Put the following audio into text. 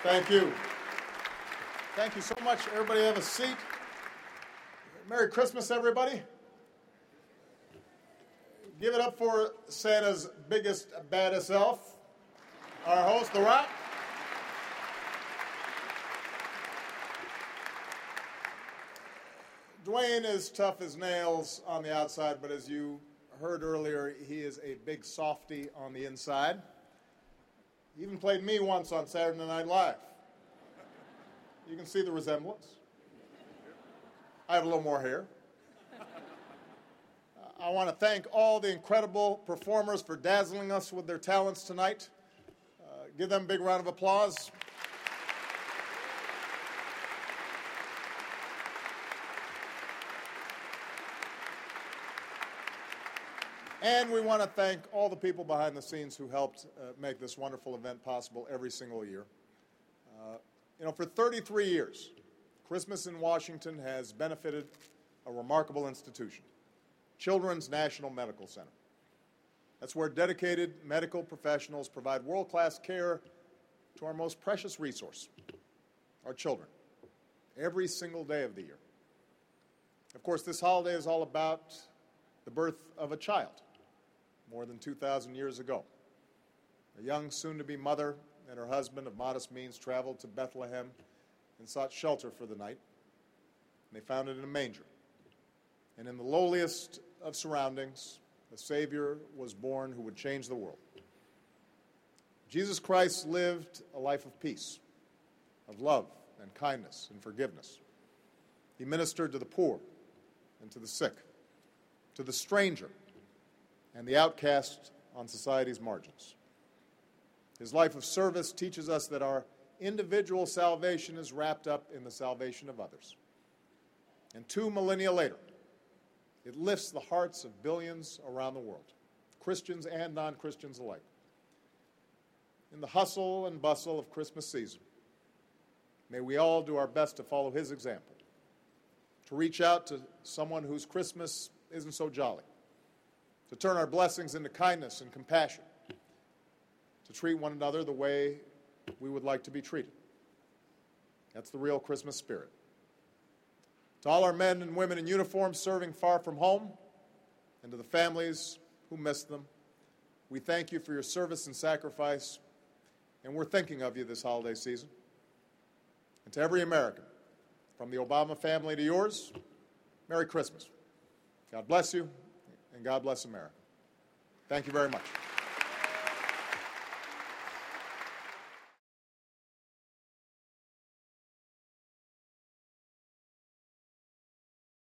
Thank you. Thank you so much. Everybody have a seat. Merry Christmas, everybody. Give it up for Santa's biggest, baddest elf, our host, The Rock. Dwayne is tough as nails on the outside, but as you heard earlier, he is a big softy on the inside. He even played me once on Saturday Night Live. You can see the resemblance. I have a little more hair. I want to thank all the incredible performers for dazzling us with their talents tonight. Give them a big round of applause. And we want to thank all the people behind the scenes who helped make this wonderful event possible every single year. For 33 years, Christmas in Washington has benefited a remarkable institution, Children's National Medical Center. That's where dedicated medical professionals provide world-class care to our most precious resource, our children, every single day of the year. Of course, this holiday is all about the birth of a child more than 2,000 years ago. A young, soon-to-be mother and her husband of modest means traveled to Bethlehem and sought shelter for the night. And they found it in a manger. And in the lowliest of surroundings, a Savior was born who would change the world. Jesus Christ lived a life of peace, of love and kindness and forgiveness. He ministered to the poor and to the sick, to the stranger and the outcast on society's margins. His life of service teaches us that our individual salvation is wrapped up in the salvation of others. And 2 millennia later, it lifts the hearts of billions around the world, Christians and non-Christians alike. In the hustle and bustle of Christmas season, may we all do our best to follow his example, to reach out to someone whose Christmas isn't so jolly, to turn our blessings into kindness and compassion, to treat one another the way we would like to be treated. That's the real Christmas spirit. To all our men and women in uniform serving far from home, and to the families who miss them, we thank you for your service and sacrifice, and we're thinking of you this holiday season. And to every American, from the Obama family to yours, Merry Christmas. God bless you, and God bless America. Thank you very much.